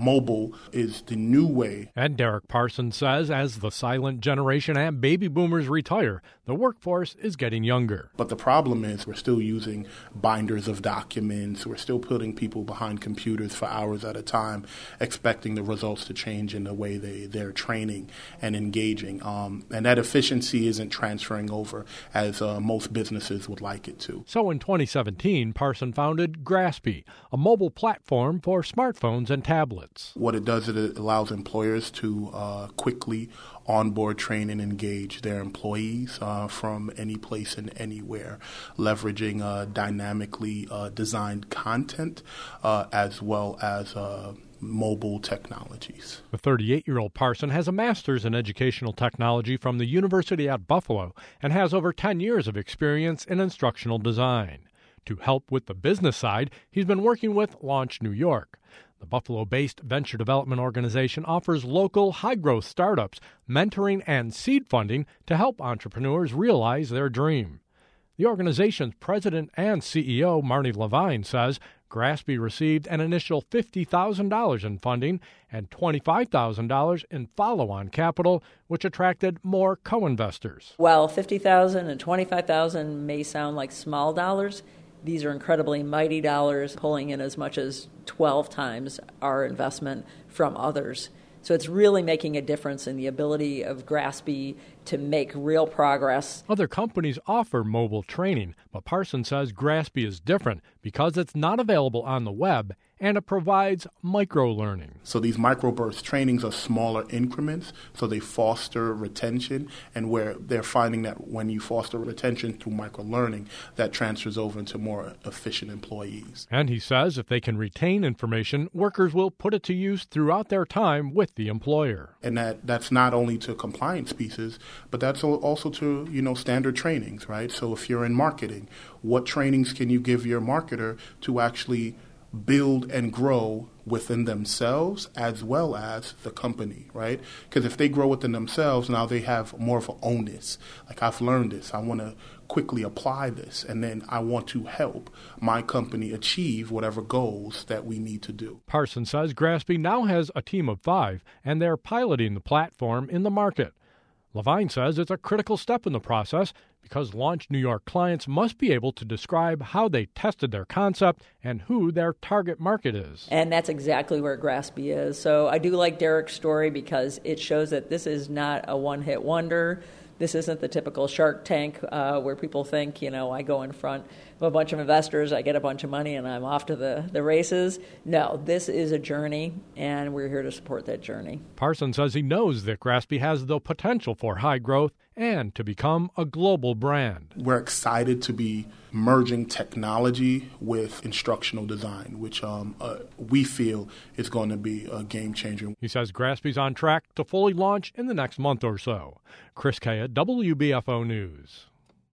mobile is the new way. And Derek Parsons says as the silent generation and baby boomers retire, the workforce is getting younger. But the problem is we're still using binders of documents. We're still putting people behind computers for hours at a time, expecting the results to change in the way they're training and engaging. And that efficiency isn't transferring over as most businesses would like it to. So in 2017, Parson founded Graspy, a mobile platform for smartphones and tablets. What it does is it allows employers to quickly onboard, train, and engage their employees from any place and anywhere, leveraging dynamically designed content as well as mobile technologies. The 38-year-old Parson has a master's in educational technology from the University at Buffalo and has over 10 years of experience in instructional design. To help with the business side, he's been working with Launch New York. The Buffalo-based venture development organization offers local high-growth startups mentoring and seed funding to help entrepreneurs realize their dream. The organization's president and CEO, Marty Levine, says Graspy received an initial $50,000 in funding and $25,000 in follow-on capital, which attracted more co-investors. While $50,000 and $25,000 may sound like small dollars, these are incredibly mighty dollars, pulling in as much as 12 times our investment from others. So it's really making a difference in the ability of Graspy to make real progress. Other companies offer mobile training, but Parsons says Graspy is different because it's not available on the web and it provides micro-learning. So these microburst trainings are smaller increments, so they foster retention, and where they're finding that when you foster retention through micro-learning, that transfers over into more efficient employees. And he says if they can retain information, workers will put it to use throughout their time with the employer. And that's not only to compliance pieces, but that's also to, standard trainings, right? So if you're in marketing, what trainings can you give your marketer to actually build and grow within themselves as well as the company, right? Because if they grow within themselves, now they have more of an onus. Like, I've learned this, I want to quickly apply this, and then I want to help my company achieve whatever goals that we need to do. Parsons says Graspy now has a team of 5, and they're piloting the platform in the market. Levine says it's a critical step in the process because Launch New York clients must be able to describe how they tested their concept and who their target market is. And that's exactly where Graspy is. So I do like Derek's story because it shows that this is not a one-hit wonder. This isn't the typical Shark Tank where people think, I go in front of a bunch of investors, I get a bunch of money, and I'm off to the races. No, this is a journey, and we're here to support that journey. Parsons says he knows that Graspy has the potential for high growth and to become a global brand. We're excited to be merging technology with instructional design, which we feel is going to be a game changer. He says Graspy's on track to fully launch in the next month or so. Chris Kaya, WBFO News.